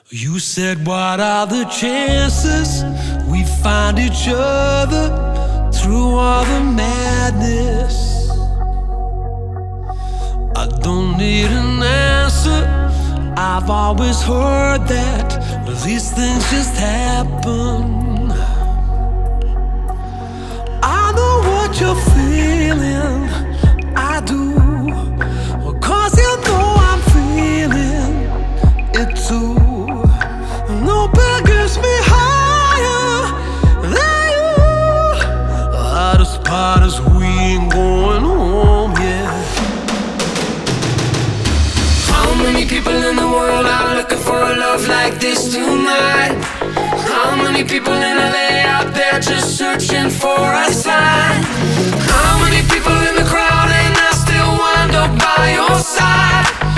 You said, what are the chances we find each other through all the madness? I don't need an answer. I've always heard that these things just happen. I know what you're feeling, I do, 'cause you know I'm feeling it too. Nobody gets me higher than you. Hottest part is we ain't going home yet. How many people in the world are looking for a love like this tonight? How many people in LA out there just searching for a sign? How many people in the crowd and I still wind up by your side?